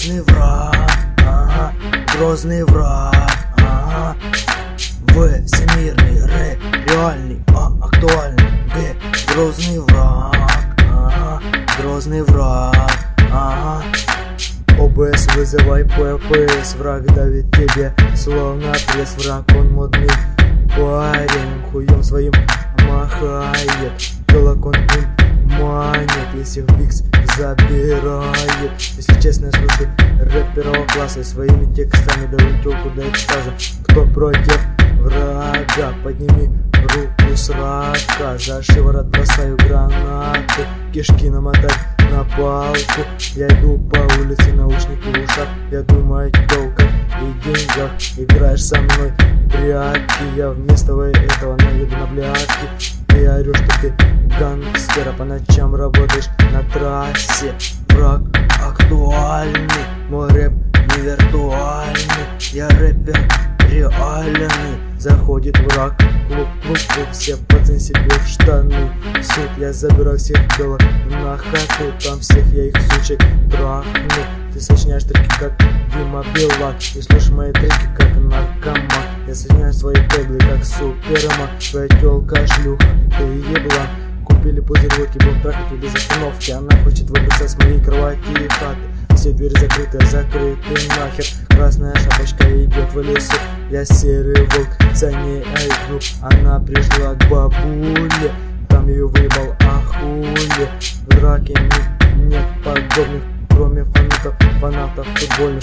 грозный враг, ага, грозный враг, ага. В всемирный, реальный, актуальный, Г, грозный враг, ага, грозный враг, ага. ОБС вызывай ППС, враг давит тебе, словно пресс, враг он модный парень, хуем своим махает, телок он им манит, если в бикс забирает. Если честно, я слушаю рэп первого класса, своими текстами даю телку до экстаза. Кто против врага, подними руку с рака, за шиворот бросаю гранаты, кишки намотать на палку. Я иду по улице, наушники в ушах, я думаю о телках и деньгах. Играешь со мной в прятки, я вместо этого наеду на блядки. Ты орешь, что ты гангстер, а по ночам работаешь на трассе. Враг актуальный, мой рэп не виртуальный, я рэпер реальный. Заходит враг, клуб, все пацаны себе в штаны. Суд, я забираю всех телок на хату, там всех я их сучек трахну. Ты сочиняешь треки как Дима Билан, и слушай мои треки как наркоман. Я сочиняю свои теглы как Суперман. Твоя телка шлюха, ты еблан. Купили пузырь водки, будем трахать без остановки. Она хочет выбраться с моей кровати и хаты. Все двери закрыты нахер. Красная шапочка идет в лесу. Я серый волк, за ней иду. Она пришла к бабуле, там ее выебал ахули. В драке нет подобных, кроме фанатов футбольных.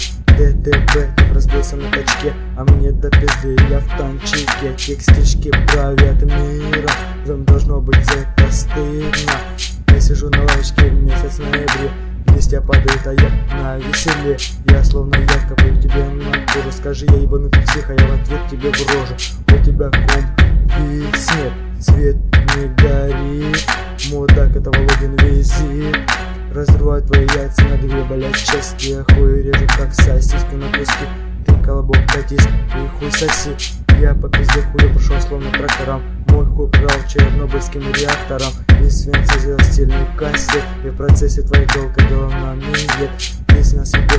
ДТП, ты разбился на тачке, а мне до пизды, я в танчике. Текстички правят миром, вам должно быть за это стыдно. Я сижу на лавочке в месяц ноябре, листья падают, а я на веселе. Я словно я капаю тебе на кожу. Скажи, я ебанутый псих, а я в ответ тебе в рожу. У тебя ком виснет, свет не горит, мудак, это Володин визит. Разрываю твои яйца на две, блять, части. Я хуй режу, как сосиски на куски. Ты колобок катись и хуй соси. Я по пизде хуя пошел словно трактором. Мой хуй брал чернобыльским реактором. Из свинца сделал стильный кассет. И в процессе твоей долгой головна минет. Песня на себе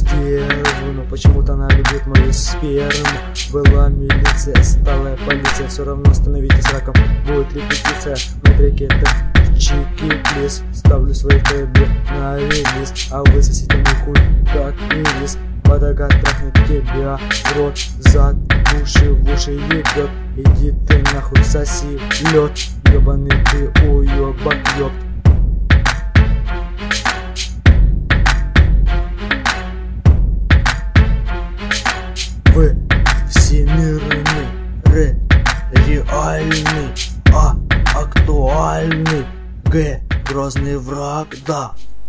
стерву, но почему-то она любит мою сперму. Была милиция, стала полиция, все равно становитесь раком. Будет репетиция на треке, это чики, плиз. Ставлю свои тэби на релиз, а вы сосите мой хуй как ирис. Подага трахнет тебя в рот, зад, уши в уши ебет. Иди ты нахуй, соси лед, ебаный ты уебак, ёб. В всемирный, реальный, актуальный, Г, грозный враг, да.